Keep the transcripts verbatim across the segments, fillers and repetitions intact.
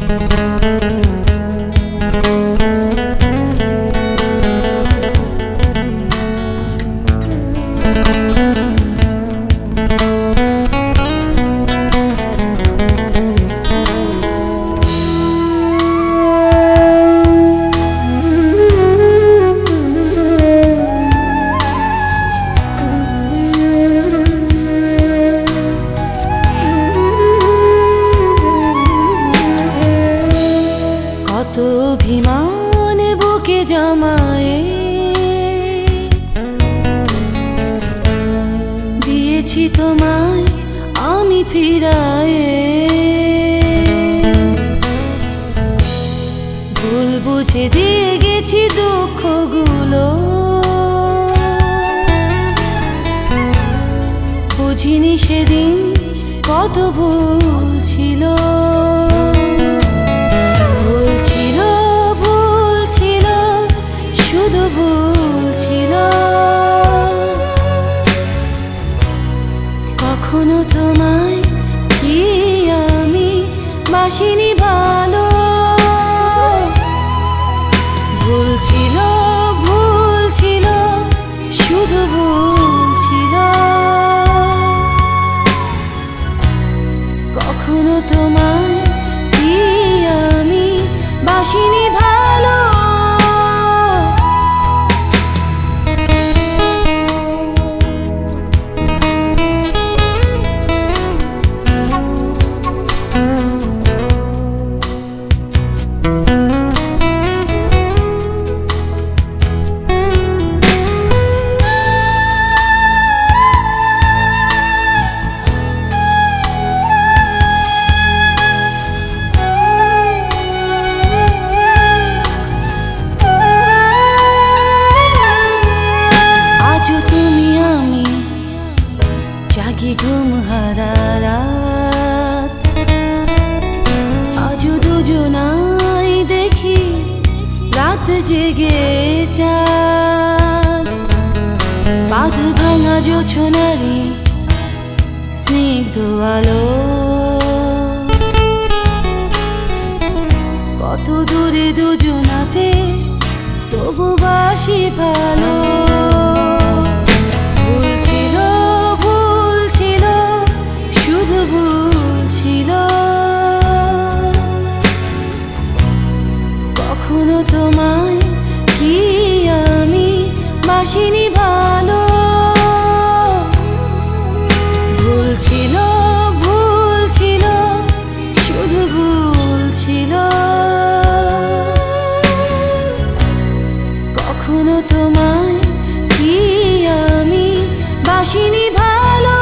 অভিমান বুকে জমায়ে দিয়েছি তোমায় আমি ফিরায়ে, ভুল বুঝে দিয়ে গেছি দুঃখগুলো, বুঝিনি সেদিন কত ভুল ছিল। কখনো তোমায় কি আমি বাসিনি ভালো, ভুল ছিল ভুল ছিল শুধু ভুল ছিল। কখনো তোমায় কি আমি বাসিনি ভালো। জাগি ঘুম হারা রাত, আজও দুজনাই দেখি রাত জেগে চাঁদ। বাঁধ ভাঙা জোছনারি স্নিগ্ধ আলো, কত দূরে দুজনাতে তবু বাসি ভালো। কখনো তোমায় কি আমি বাসিনি ভালো, ভুল ছিল ভুল ছিল শুধু ভুল ছিল। কখনো তোমায় কি আমি বাসিনি ভালো।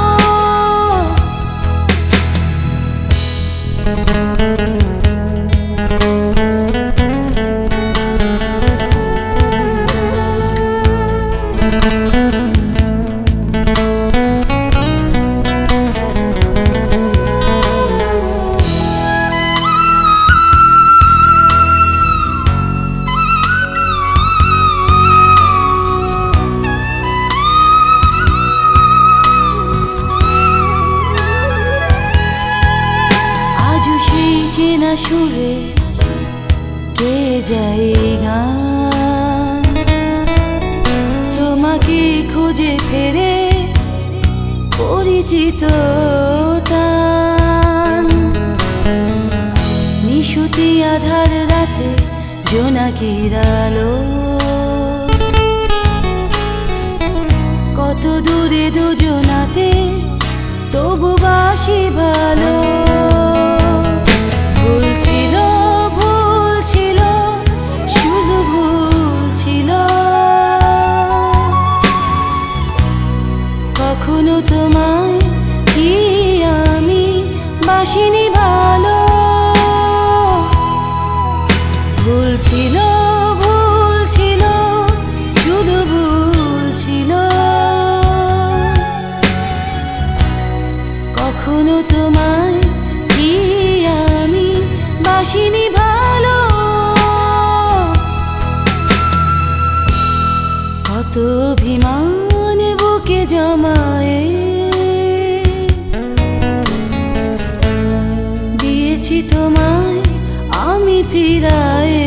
চেনা সুরে কে যায় গান, তোমাকে খুঁজে ফেরে পরিচিত তান। নিশুতি আধার রাতে জোনাকির আলো, কত দূরে দুজনাতে তবু বাসি ভালো। ভুল ছিল ভুল ছিল শুধু ভুল ছিল। কখনো তোমায় কি আমি বাসিনি ভালো, ভুল ছিল ভুল ছিল শুধু ভুল ছিল। কখনো তোমায় কি আমি বাসিনি ভালো, কত অভিমান বুকে জমায়ে দিয়েছি তোমায় আমি ফিরায়ে।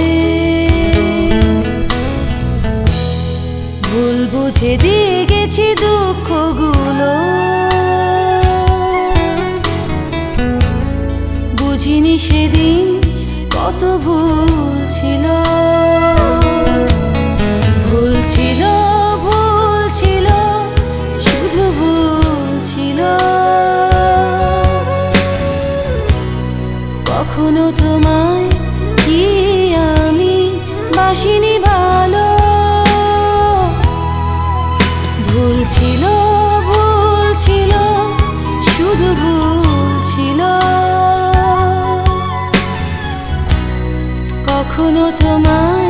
ভুল বুঝে দিয়ে গেছি দুঃখগুলো, বুঝিনি সেদিন কত ভুল ছিল। ভুল ছিল, ভুল ছিল, শুধু ভুল ছিল। কখনো তোমায় কি আমি বাসিনি ভালো। ভুল ছিল, ভুল ছিল, শুধু ভুল ছিল। কখনো তোমায়